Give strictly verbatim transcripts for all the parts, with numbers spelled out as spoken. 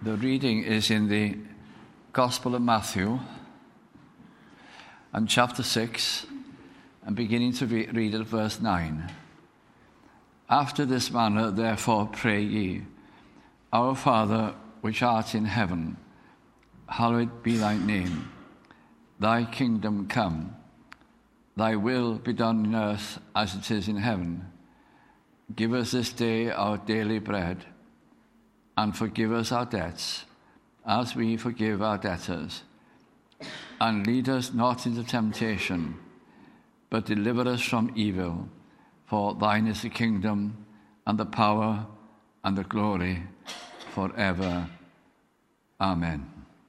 The reading is in the Gospel of Matthew and chapter six, and beginning to re- read at verse nine. After this manner, therefore, pray ye, Our Father, which art in heaven, hallowed be thy name. Thy kingdom come. Thy will be done on earth as it is in heaven. Give us this day our daily bread, and forgive us our debts, as we forgive our debtors. And lead us not into temptation, but deliver us from evil. For thine is the kingdom, and the power, and the glory, forever. Amen.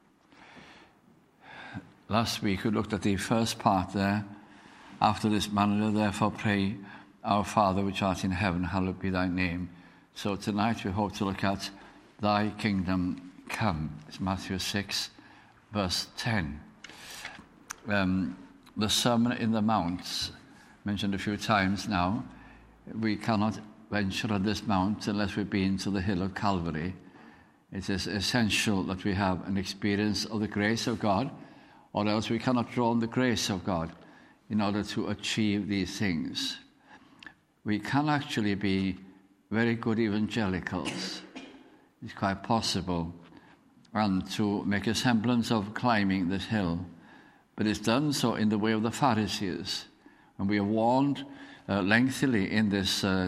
Last week we looked at the first part there. After this manner, therefore, pray, Our Father which art in heaven, hallowed be thy name. So tonight we hope to look at Thy kingdom come. It's Matthew six, verse ten. Um, the Sermon in the Mount, mentioned a few times now. We cannot venture on this mount unless we've been to the hill of Calvary. It is essential that we have an experience of the grace of God, or else we cannot draw on the grace of God in order to achieve these things. We can actually be very good evangelicals. It's quite possible, and to make a semblance of climbing this hill, but it's done so in the way of the Pharisees, and we are warned uh, lengthily in this uh,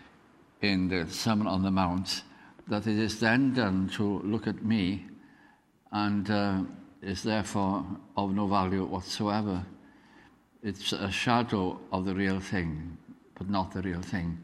in the Sermon on the Mount that it is then done to look at me, and uh, is therefore of no value whatsoever. It's a shadow of the real thing, but not the real thing.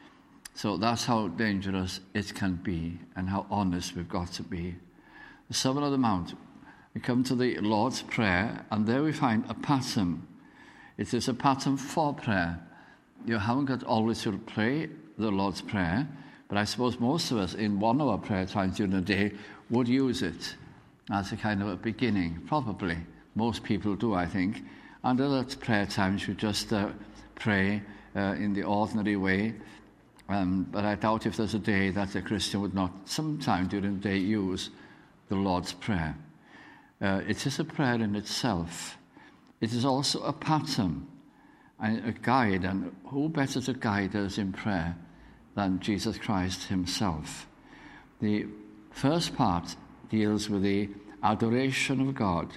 So that's how dangerous it can be, and how honest we've got to be. The Sermon on the Mount, we come to the Lord's Prayer, and there we find a pattern. It is a pattern for prayer. You haven't got always to pray the Lord's Prayer, but I suppose most of us in one of our prayer times during the day would use it as a kind of a beginning. Probably. Most people do, I think. And other prayer times you just uh, pray uh, in the ordinary way. Um, but I doubt if there's a day that a Christian would not sometime during the day use the Lord's Prayer. Uh, it is a prayer in itself. It is also a pattern and a guide, and who better to guide us in prayer than Jesus Christ himself? The first part deals with the adoration of God,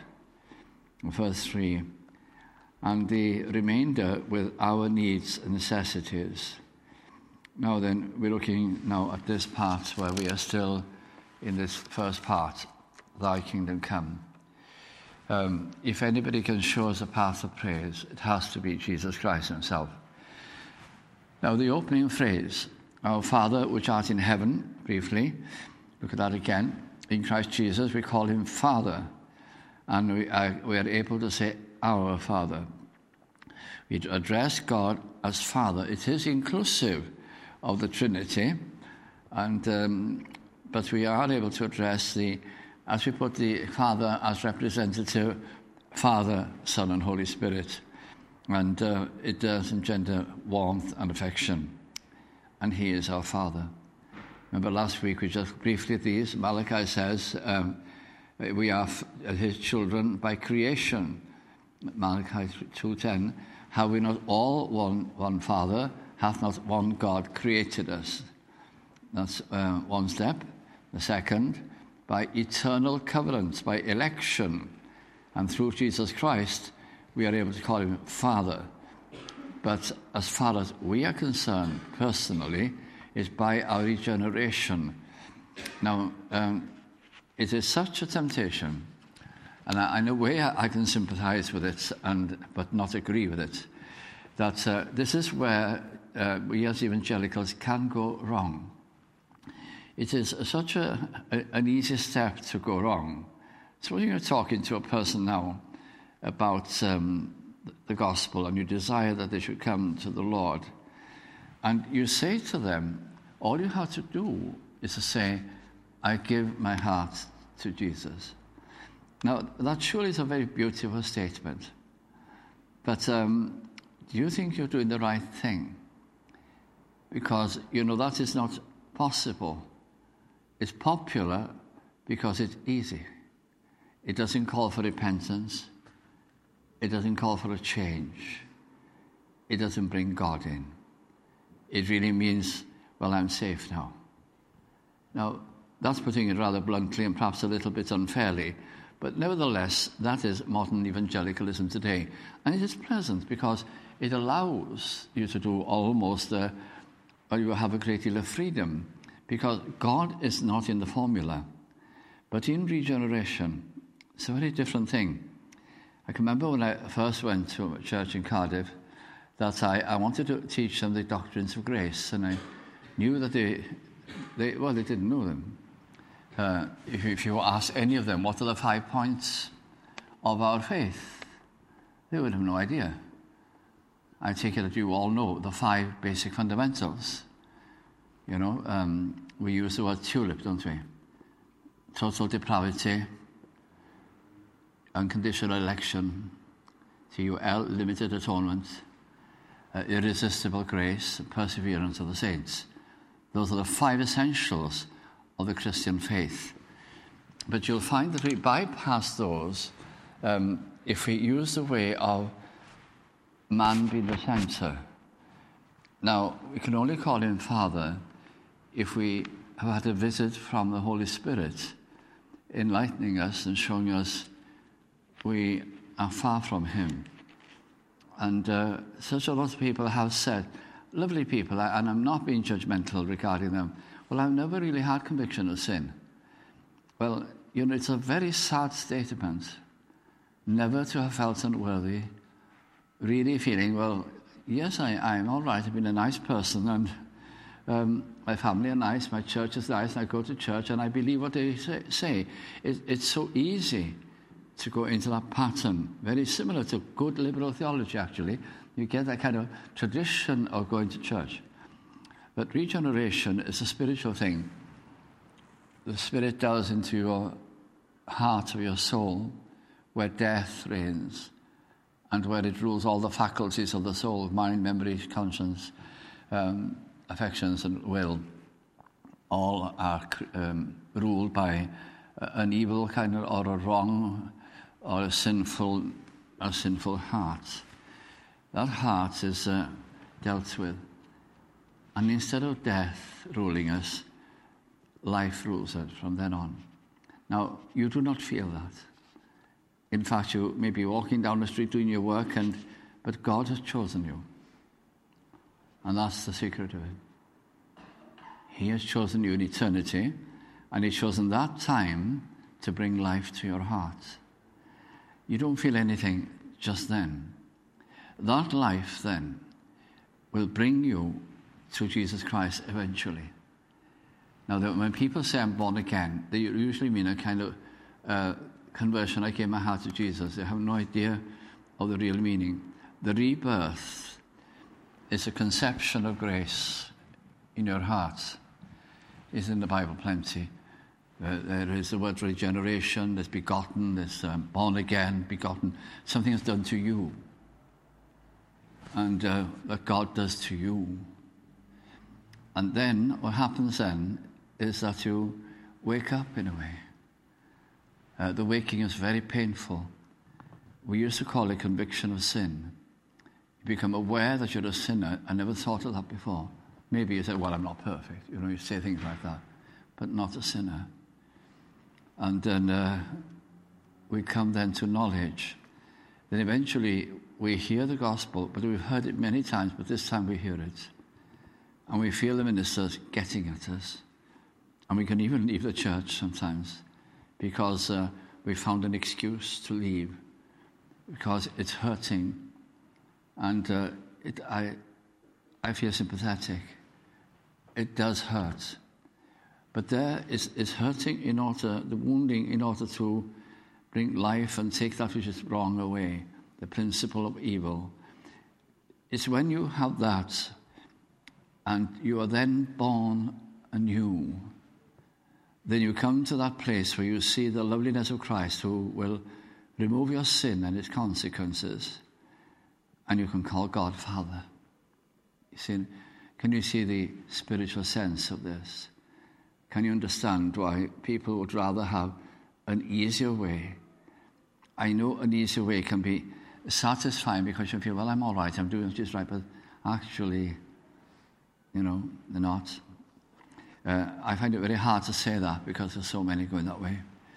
verse three, and the remainder with our needs and necessities. Now then, we're looking now at this part where we are still in this first part, Thy kingdom come. Um, if anybody can show us a path of praise, it has to be Jesus Christ himself. Now the opening phrase, Our Father which art in heaven, briefly, look at that again. In Christ Jesus we call him Father, and we are, we are able to say Our Father. We address God as Father. It is inclusive of the Trinity, and um, but we are able to address the, as we put the Father as representative, Father, Son, and Holy Spirit, and uh, it does engender warmth and affection, and He is our Father. Remember last week we just briefly these. Malachi says um, we are His children by creation. Malachi two ten. Have we not all one one Father? Hath not one God created us? That's uh, one step. The second, by eternal covenant, by election, and through Jesus Christ, we are able to call him Father. But as far as we are concerned, personally, is by our regeneration. Now, um, it is such a temptation, and I, in a way I, I can sympathize with it, and but not agree with it, that uh, this is where Uh, we as evangelicals can go wrong. It is such a, a, an easy step to go wrong. So when you're talking to a person now about um, the gospel, and you desire that they should come to the Lord, and you say to them, all you have to do is to say, I give my heart to Jesus. Now, that surely is a very beautiful statement. But um, do you think you're doing the right thing? Because, you know, that is not possible. It's popular because it's easy. It doesn't call for repentance. It doesn't call for a change. It doesn't bring God in. It really means, well, I'm safe now. Now, that's putting it rather bluntly and perhaps a little bit unfairly, but nevertheless, that is modern evangelicalism today. And it is pleasant because it allows you to do almost, uh, or you have a great deal of freedom, because God is not in the formula. But in regeneration, it's a very different thing. I can remember when I first went to a church in Cardiff, that I, I wanted to teach them the doctrines of grace, and I knew that they, they well, they didn't know them. Uh, if, if you ask any of them, what are the five points of our faith? They would have no idea. I take it that you all know the five basic fundamentals. You know, um, we use the word tulip, don't we? Total depravity, unconditional election, T U L, limited atonement, uh, irresistible grace, and perseverance of the saints. Those are the five essentials of the Christian faith. But you'll find that we bypass those um, if we use the way of man being the center. Now, we can only call him Father if we have had a visit from the Holy Spirit enlightening us and showing us we are far from him. And uh, such a lot of people have said, lovely people, and I'm not being judgmental regarding them, well, I've never really had conviction of sin. Well, you know, it's a very sad statement, never to have felt unworthy, really feeling, well, yes, I, I'm all right, I've been a nice person, and um, my family are nice, my church is nice, and I go to church, and I believe what they say. say. It, it's so easy to go into that pattern, very similar to good liberal theology, actually. You get that kind of tradition of going to church. But regeneration is a spiritual thing. The Spirit delves into your heart or your soul, where death reigns, and where it rules all the faculties of the soul, mind, memory, conscience, um, affections, and will. All are um, ruled by an evil kind of, or a wrong, or a sinful, a sinful heart. That heart is uh, dealt with. And instead of death ruling us, life rules us from then on. Now, you do not feel that. In fact, you may be walking down the street doing your work, and but God has chosen you. And that's the secret of it. He has chosen you in eternity, and He's chosen that time to bring life to your heart. You don't feel anything just then. That life then will bring you to Jesus Christ eventually. Now, when people say I'm born again, they usually mean a kind of uh, conversion. I gave my heart to Jesus. They have no idea of the real meaning. The rebirth is a conception of grace in your heart. It's in the Bible plenty. Uh, there is the word regeneration, there's begotten, there's um, born again, begotten. Something is done to you. And uh, that God does to you. And then what happens then is that you wake up in a way. Uh, the waking is very painful. We used to call it conviction of sin. You become aware that you're a sinner. I never thought of that before. Maybe you say, well, I'm not perfect. You know, you say things like that. But not a sinner. And then uh, we come then to knowledge. Then eventually we hear the gospel, but we've heard it many times, but this time we hear it. And we feel the ministers getting at us. And we can even leave the church sometimes because uh, we found an excuse to leave because it's hurting. And uh, it, I, I feel sympathetic. It does hurt. But there is, is hurting in order, the wounding in order to bring life and take that which is wrong away, the principle of evil. It's when you have that and you are then born anew, then you come to that place where you see the loveliness of Christ who will remove your sin and its consequences, and you can call God Father. You see, can you see the spiritual sense of this? can you understand why people would rather have an easier way? I know an easier way can be satisfying because you feel, well, I'm all right, I'm doing just right, but actually, you know, they're not. Uh, I find it very hard to say that because there's so many going that way.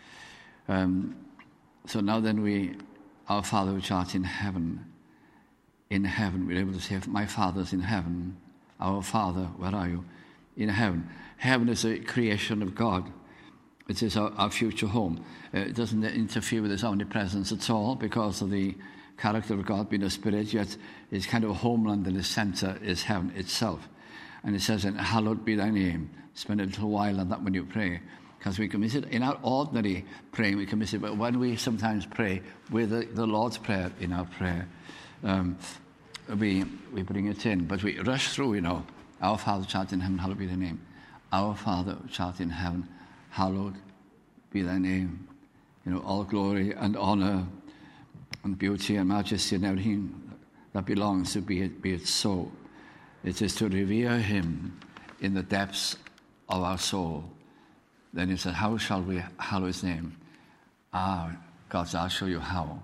Um, so now then we, our Father which art in heaven, in heaven, we're able to say, my Father's in heaven. Our Father, where are you? In heaven. Heaven is a creation of God. It is our, our future home. Uh, it doesn't interfere with his omnipresence at all because of the character of God being a spirit, yet his kind of homeland and his center is heaven itself. And it says, and hallowed be thy name. Spend a little while on that when you pray, because we can miss it. In our ordinary praying, we can miss it, but when we sometimes pray with the, the Lord's Prayer in our prayer, um, we, we bring it in, but we rush through, you know, our Father which art in heaven, hallowed be thy name. Our Father which art in heaven, hallowed be thy name. You know, all glory and honor and beauty and majesty and everything that belongs to be it, be it so. It is to revere him in the depths of our soul. Then he said, how shall we hallow his name? Ah, God said, I'll show you how.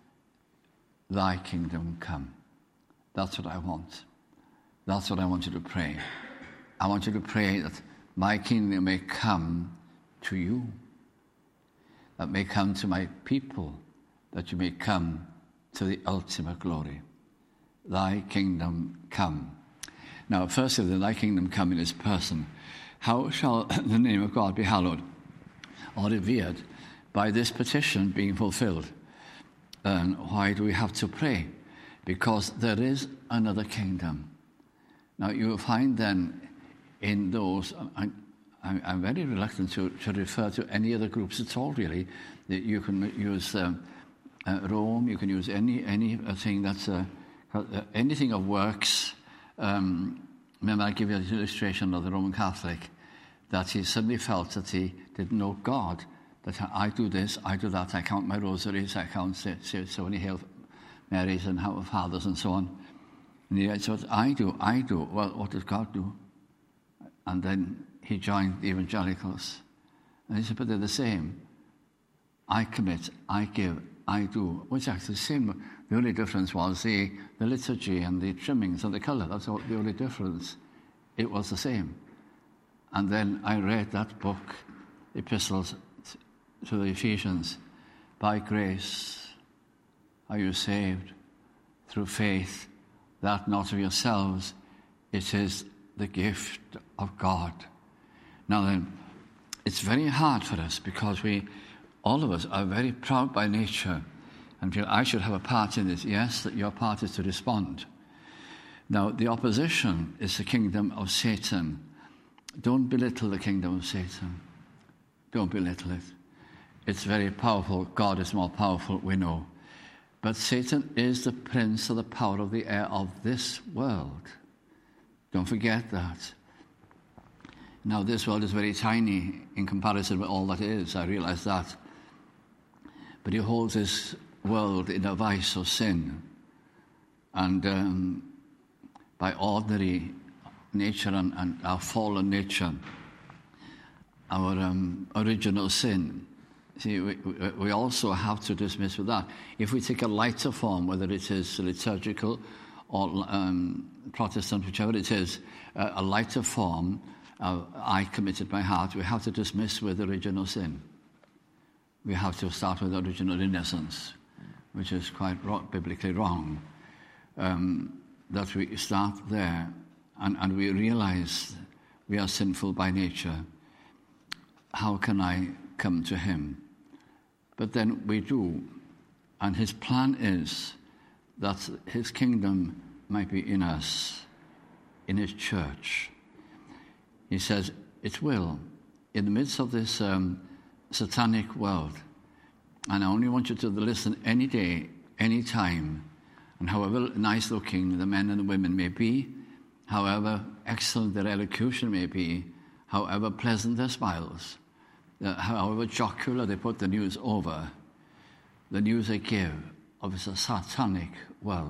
Thy kingdom come. That's what I want. That's what I want you to pray. I want you to pray that my kingdom may come to you, that may come to my people, that you may come to the ultimate glory. Thy kingdom come. Now, firstly, thy kingdom come in his person. How shall the name of God be hallowed or revered? By this petition being fulfilled. And why do we have to pray? Because there is another kingdom. Now, you will find then in those, I, I, I'm very reluctant to, to refer to any other groups at all, really. That you can use um, uh, Rome, you can use any anything that's, uh, uh, anything of works. Um, remember, I give you an illustration of the Roman Catholic, that he suddenly felt that he didn't know God, that I do this, I do that, I count my rosaries, I count say, say, so many Hail Marys and Hail Fathers and so on. And he said, I do, I do. Well, what does God do? And then he joined the evangelicals. And he said, but they're the same. I commit, I give, I do. Which actually the same. The only difference was the, the liturgy and the trimmings and the colour. That's all, the only difference. It was the same. And then I read that book, Epistles to the Ephesians. By grace are you saved through faith, that not of yourselves, it is the gift of God. Now then, it's very hard for us because we, all of us, are very proud by nature and feel I should have a part in this. Yes, that your part is to respond. Now, the opposition is the kingdom of Satan. Don't belittle the kingdom of Satan. Don't belittle it. It's very powerful. God is more powerful, we know. But Satan is the prince of the power of the air of this world. Don't forget that. Now, this world is very tiny in comparison with all that is. I realize that. But he holds this world in a vice of sin. And um, by ordinary nature and, and our fallen nature, our um, original sin, see, we, we also have to dismiss with that. If we take a lighter form, whether it is liturgical or um, Protestant, whichever it is, uh, a lighter form, uh, I committed my heart, we have to dismiss with original sin. We have to start with original innocence, which is quite wrong, biblically wrong. Um, that we start there and, and we realize we are sinful by nature. How can I come to him? But then we do. And his plan is that his kingdom might be in us, in his church. He says, it will, in the midst of this um, satanic world. And I only want you to listen any day, any time, and however nice looking the men and the women may be, however excellent their elocution may be, however pleasant their smiles, uh, however jocular they put the news over, the news they give of a satanic world.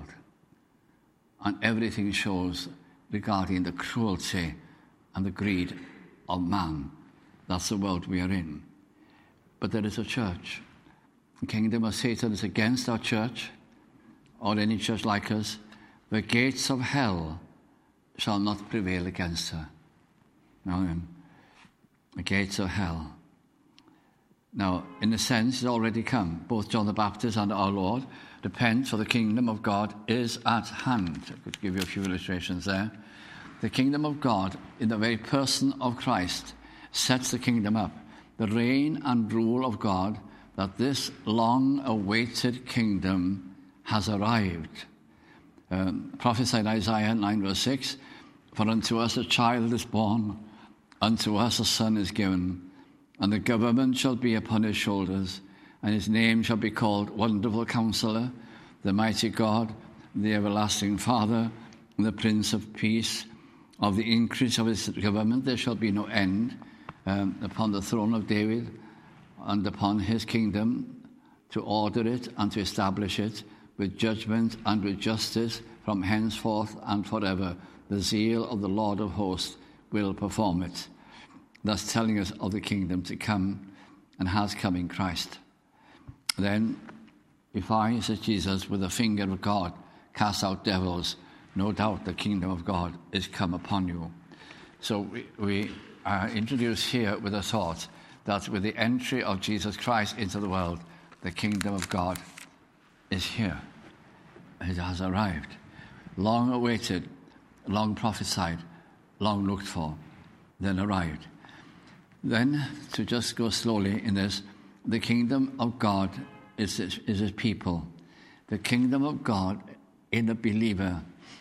And everything shows regarding the cruelty and the greed of man That's the world we are in. But there is a church. The kingdom of Satan is against our church, or any church like us. The gates of hell shall not prevail against her. Now then, the gates of hell. Now, in a sense, it's already come. Both John the Baptist and our Lord repent, for the kingdom of God is at hand. I could give you a few illustrations there. The kingdom of God, in the very person of Christ, sets the kingdom up. The reign and rule of God, that this long-awaited kingdom has arrived. Um, prophesied Isaiah nine verse six, for unto us a child is born, unto us a son is given, and the government shall be upon his shoulders, and his name shall be called Wonderful Counselor, the Mighty God, the Everlasting Father, and the Prince of Peace. Of the increase of his government there shall be no end, um, upon the throne of David and upon his kingdom, to order it and to establish it with judgment and with justice from henceforth and forever. The zeal of the Lord of hosts will perform it. Thus telling us of the kingdom to come, and has come in Christ. Then, if I, says Jesus, with the finger of God cast out devils, no doubt the kingdom of God is come upon you. So we, we are introduced here with the thought that with the entry of Jesus Christ into the world, the kingdom of God is here. It has arrived. Long awaited, long prophesied, long looked for, then arrived. Then, to just go slowly in this, the kingdom of God is his, is his people. The kingdom of God in the believer.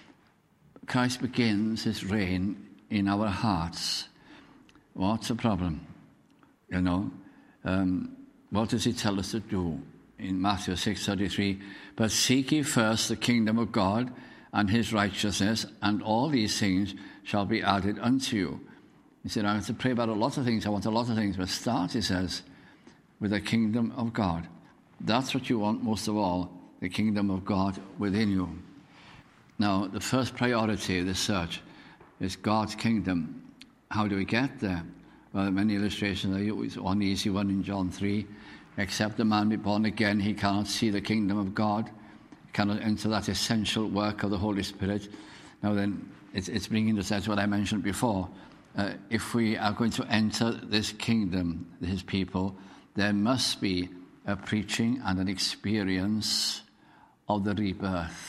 Christ begins his reign in our hearts. What's the problem? You know, um, what does he tell us to do? In Matthew six thirty-three, but seek ye first the kingdom of God and his righteousness, and all these things shall be added unto you. He said, I have to pray about a lot of things. I want a lot of things. But start, he says, with the kingdom of God. That's what you want most of all, the kingdom of God within you. Now, the first priority of this search is God's kingdom. How do we get there? Well, many illustrations. I use one easy one in John three. Except a man be born again, he cannot see the kingdom of God. He cannot enter that essential work of the Holy Spirit. Now then, it's, it's bringing us to what I mentioned before. Uh, if we are going to enter this kingdom, his people, there must be a preaching and an experience of the rebirth.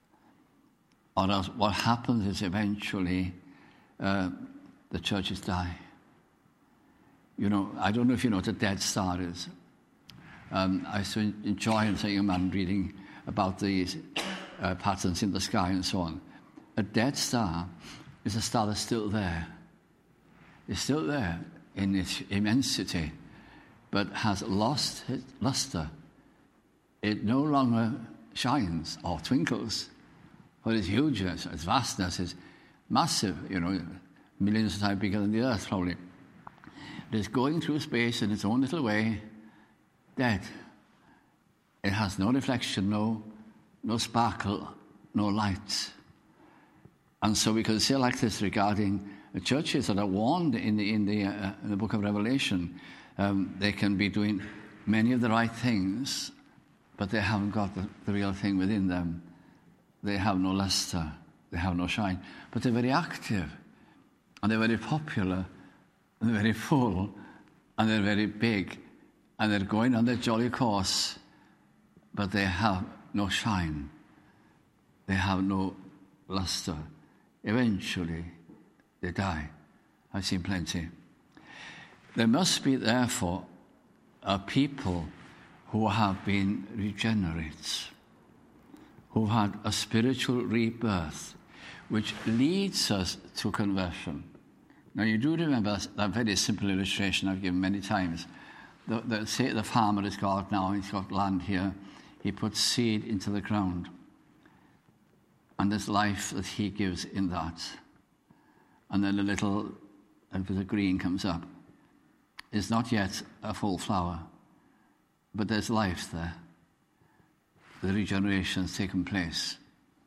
Or else what happens is eventually uh, the churches die. You know, I don't know if you know what a dead star is. Um, I used to enjoy as a young man reading about these uh, patterns in the sky and so on. A dead star is a star that's still there. It's still there in its immensity, but has lost its luster. It no longer shines or twinkles, but its hugeness, its vastness is massive, you know, millions of times bigger than the earth, probably. It is going through space in its own little way, dead. It has no reflection, no, no sparkle, no light. And so we can say like this regarding the churches that are warned in the in the, uh, in the book of Revelation. Um, they can be doing many of the right things, but they haven't got the, the real thing within them. They have no luster, they have no shine, but they're very active, and they're very popular, and they're very full, and they're very big, and they're going on their jolly course, but they have no shine. They have no luster. Eventually, they die. I've seen plenty. There must be, therefore, a people who have been regenerates, who had a spiritual rebirth, which leads us to conversion. Now, you do remember that very simple illustration I've given many times. The, the, say the farmer has got now, he's got land here, he puts seed into the ground, and there's life that he gives in that. And then a little, a bit of green comes up. It's not yet a full flower, but there's life there. The regeneration's taken place,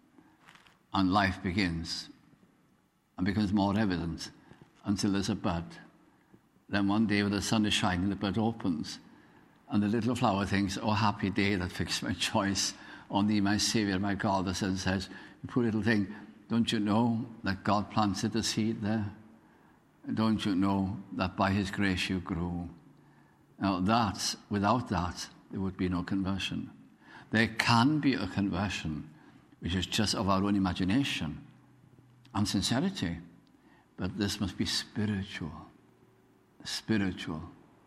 and life begins and becomes more evident until there's a bud, Then one day when the sun is shining, the bud opens, and the little flower thinks, oh, happy day that fixed my choice on thee, my Saviour, my God. The sun says, you poor little thing, don't you know that God planted the seed there? Don't you know that by his grace you grew? Now that, without that, there would be no conversion. There can be a conversion which is just of our own imagination and sincerity, but this must be spiritual. Spiritual.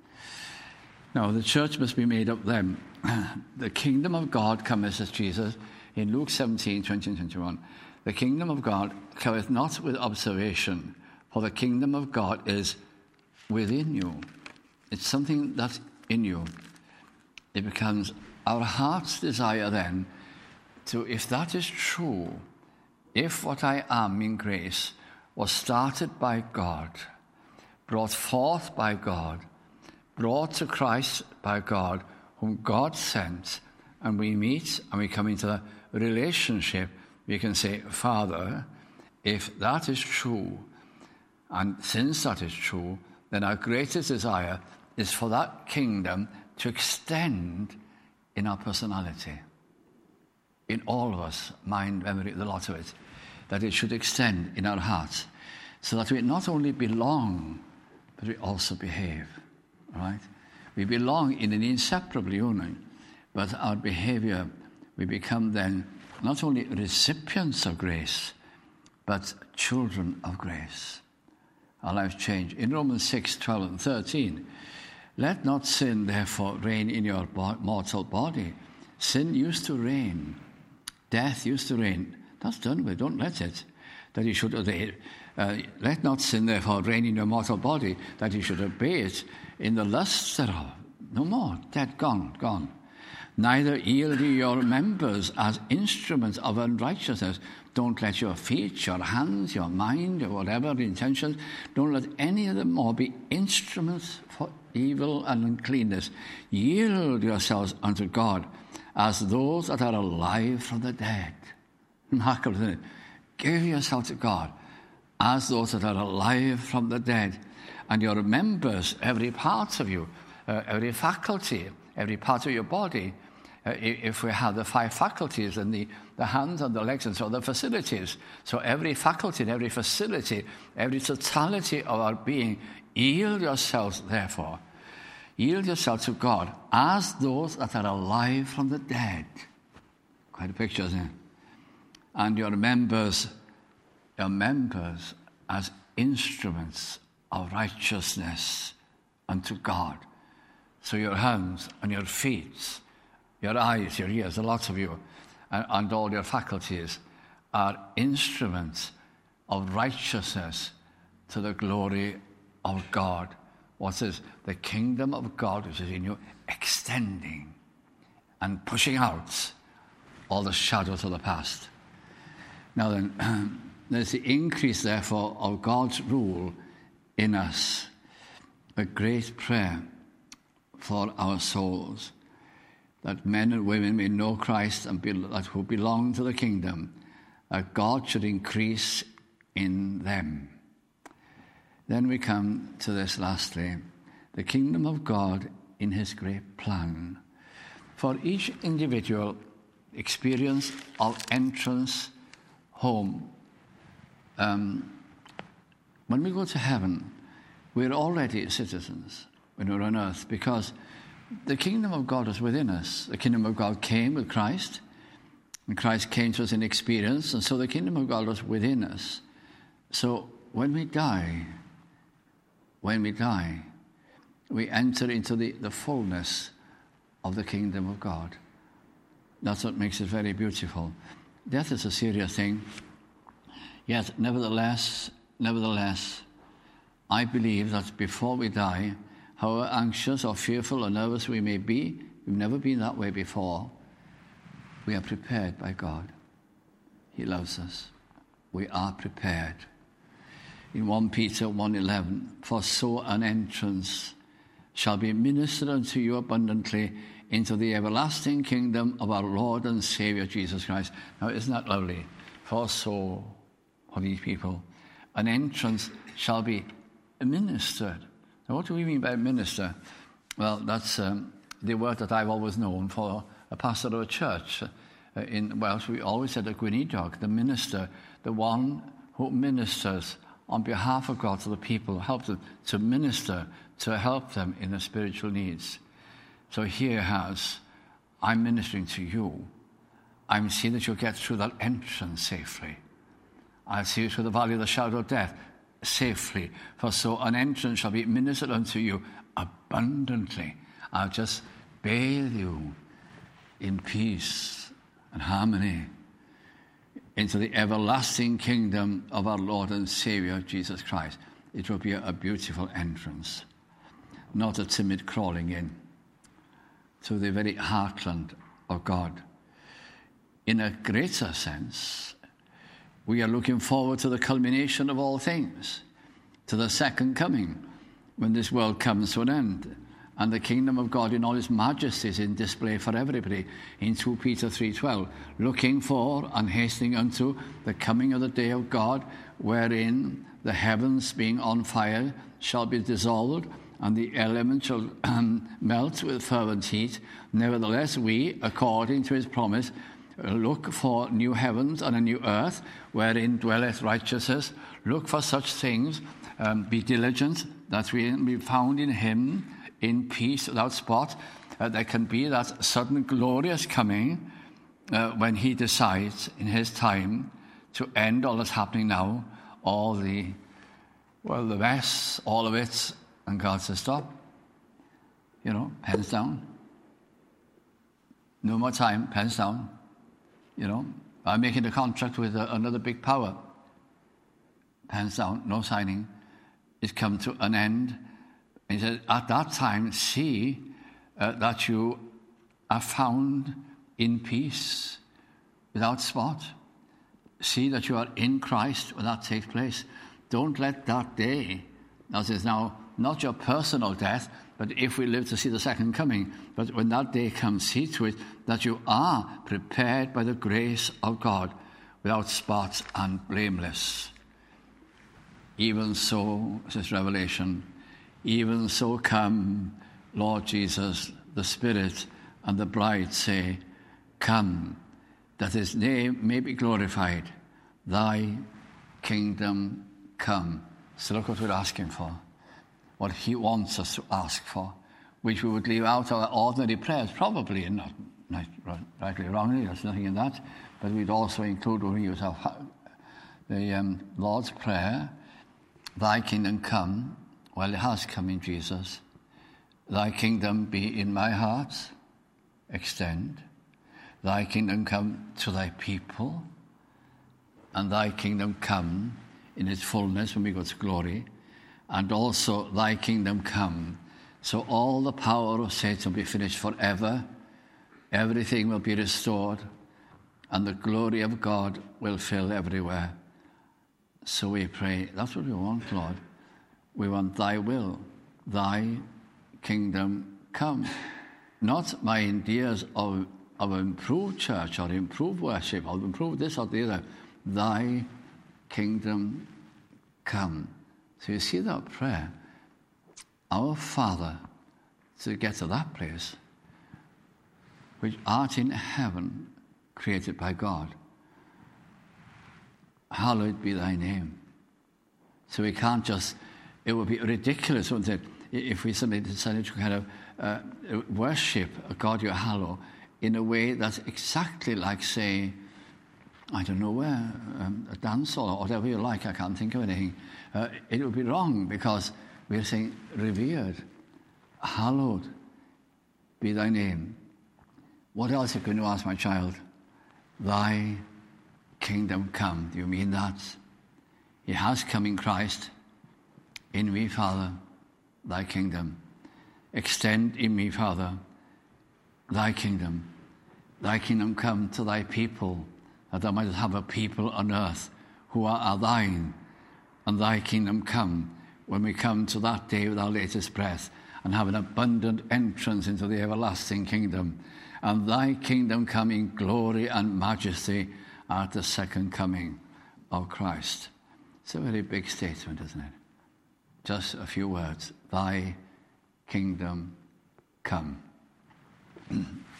Now, the church must be made up then. The kingdom of God cometh, says Jesus, in Luke seventeen, twenty and twenty-one. The kingdom of God cometh not with observation, for the kingdom of God is within you. It's something that's in you. It becomes our heart's desire then to, if that is true, if what I am in grace was started by God, brought forth by God, brought to Christ by God, whom God sent, and we meet and we come into a relationship, we can say, Father, if that is true, and since that is true, then our greatest desire is for that kingdom to extend in our personality, in all of us, mind, memory, the lot of it, that it should extend in our hearts, so that we not only belong, but we also behave, right? We belong in an inseparable union, but our behavior, we become then not only recipients of grace, but children of grace. Our lives change. In Romans six, twelve and thirteen, let not sin, therefore, reign in your mortal body. Sin used to reign. Death used to reign. That's done with. Don't let it. That you should obey. Uh, let not sin, therefore, reign in your mortal body, that you should obey it in the lusts thereof. No more. Dead, gone, gone. Neither yield ye your members as instruments of unrighteousness. Don't let your feet, your hands, your mind, or whatever intentions, don't let any of them more be instruments for evil and uncleanness. Yield yourselves unto God as those that are alive from the dead. Remarkable, isn't it? Give yourself to God as those that are alive from the dead. And your members, every part of you, uh, every faculty, every part of your body, uh, if we have the five faculties and the, the hands and the legs and so the facilities. So every faculty and every facility, every totality of our being, yield yourselves, therefore. Yield yourself to God as those that are alive from the dead. Quite a picture, isn't it? And your members, your members as instruments of righteousness unto God. So your hands and your feet, your eyes, your ears, a lot of you, and, and all your faculties are instruments of righteousness to the glory of God. What is the kingdom of God which is in you, extending and pushing out all the shadows of the past. Now then, there's the increase, therefore, of God's rule in us. A great prayer for our souls, that men and women may know Christ and be, that who belong to the kingdom, that God should increase in them. Then we come to this lastly, the kingdom of God in his great plan. For each individual experience of entrance home, um, when we go to heaven, we're already citizens when we're on earth, because the kingdom of God is within us. The kingdom of God came with Christ, and Christ came to us in experience, and so the kingdom of God was within us. So when we die, when we die, we enter into the, the fullness of the kingdom of God. That's what makes it very beautiful. Death is a serious thing. Yet, nevertheless, nevertheless, I believe that before we die, however anxious or fearful or nervous we may be, we've never been that way before, we are prepared by God. He loves us. We are prepared. In First Peter one eleven, for so an entrance shall be ministered unto you abundantly into the everlasting kingdom of our Lord and Saviour Jesus Christ. Now, isn't that lovely? For so, for these people, an entrance shall be ministered. Now, what do we mean by minister? Well, that's um, the word that I've always known for a pastor of a church. Uh, in Welsh, we always said a gweinidog, the minister, the one who ministers on behalf of God to the people, helps them to minister, to help them in their spiritual needs. So here has, I'm ministering to you. I'm seeing that you'll get through that entrance safely. I'll see you through the valley of the shadow of death safely. For so an entrance shall be ministered unto you abundantly. I'll just bathe you in peace and harmony into the everlasting kingdom of our Lord and Savior, Jesus Christ. It will be a beautiful entrance, not a timid crawling in to the very heartland of God. In a greater sense, we are looking forward to the culmination of all things, to the second coming, when this world comes to an end, and the kingdom of God in all its majesty is in display for everybody. In Second Peter three twelve, looking for and hastening unto the coming of the day of God, wherein the heavens being on fire shall be dissolved, and the elements shall um, melt with fervent heat. Nevertheless, we, according to his promise, look for new heavens and a new earth, wherein dwelleth righteousness. Look for such things. Um, be diligent that we be found in him, in peace, without spot. Uh, there can be that sudden glorious coming uh, when he decides in his time to end all that's happening now, all the, well, the mess, all of it. And God says, stop. You know, pens down. No more time, pens down. You know, I'm making a contract with uh, another big power. Pens down, no signing. It's come to an end. And he said, at that time, see uh, that you are found in peace, without spot. See that you are in Christ when that takes place. Don't let that day, as is now, not your personal death, but if we live to see the second coming, but when that day comes, see to it that you are prepared by the grace of God, without spot and blameless. Even so, says Revelation, even so come, Lord Jesus, the Spirit and the bride say, come, that his name may be glorified, thy kingdom come. So look what we're asking for, what he wants us to ask for, which we would leave out our ordinary prayers, probably, and not, not rightly or wrongly, there's nothing in that, but we'd also include when we use our, the um, Lord's Prayer, thy kingdom come. Well, it has come in Jesus. Thy kingdom be in my heart, extend. Thy kingdom come to thy people, and thy kingdom come in its fullness when we go to glory, and also thy kingdom come. So all the power of Satan will be finished forever, everything will be restored, and the glory of God will fill everywhere. So we pray, that's what we want, Lord. We want thy will, thy kingdom come. Not my ideas of, of improved church or improved worship or improved this or the other. Thy kingdom come. So you see that prayer. Our Father, to get to that place, which art in heaven, created by God. Hallowed be thy name. So we can't just, it would be ridiculous, wouldn't it, if we suddenly decided to kind of uh, worship a God you hallow in a way that's exactly like, say, I don't know where, um, a dance hall or whatever you like, I can't think of anything. Uh, it would be wrong because we're saying, revered, hallowed be thy name. What else are you going to ask, my child? Thy kingdom come. Do you mean that? It has come in Christ. In me, Father, thy kingdom. Extend in me, Father, thy kingdom. Thy kingdom come to thy people, that thou mightest have a people on earth who are, are thine. And thy kingdom come when we come to that day with our latest breath and have an abundant entrance into the everlasting kingdom. And thy kingdom come in glory and majesty at the second coming of Christ. It's a very big statement, isn't it? Just a few words. thy kingdom come.